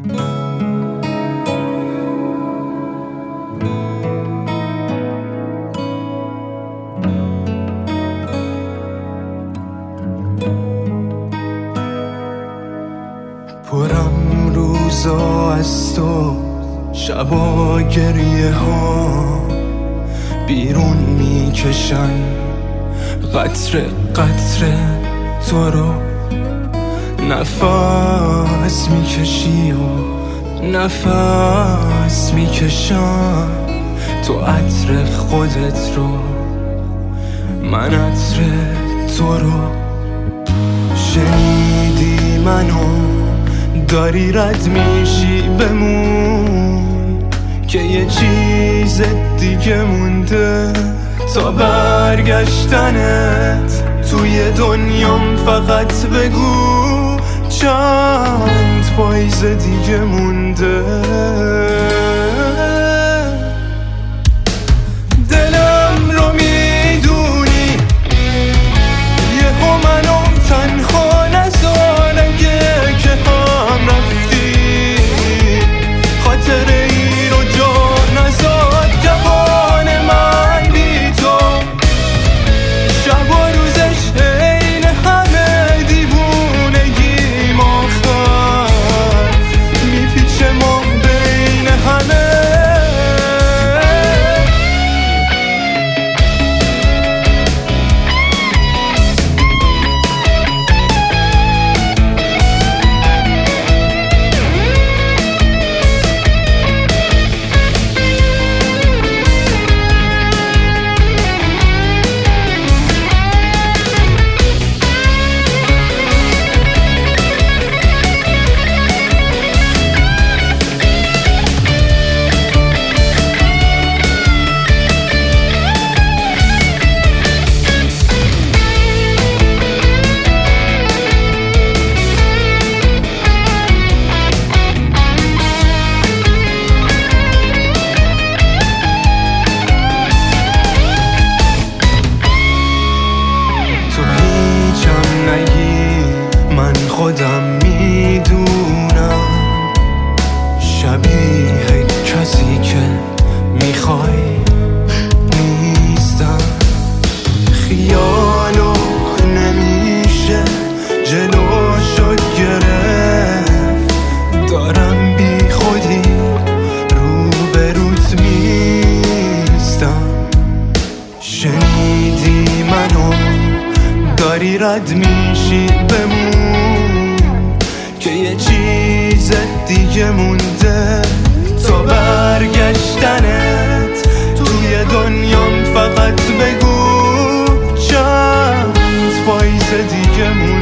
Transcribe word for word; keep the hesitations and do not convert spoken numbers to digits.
پرم روزا از تو، شبا گریه ها بیرون میکشن قطره قطره تو رو. نفس میکشی و نفس میکشم تو عطر خودت رو، من عطر تو رو. شنیدی منو داری رد میشی بمون که یه چیز دیگه مونده تا برگشتنت توی دنیام. فقط بگو چند پاییز دیگه مونده. دلم رو میدونی یهو منو تنها نذار، اگه که هم رفتی خاطر ای رو جا نذار. جوان من بی تو شب و روزش عین همه، دیوونگیم آخر میپیچه ما بین همه. خودم میدونم شبیه کسی که میخوای نیستم. خیالو نمیشه جلوشو گرفت، دارم بی خودی روبروت میستم. شنیدی منو داری رد میشی بمون که یه چیز دیگه مونده تا برگشتنت توی دنیام. فقط بگو چند پاییز دیگه مونده.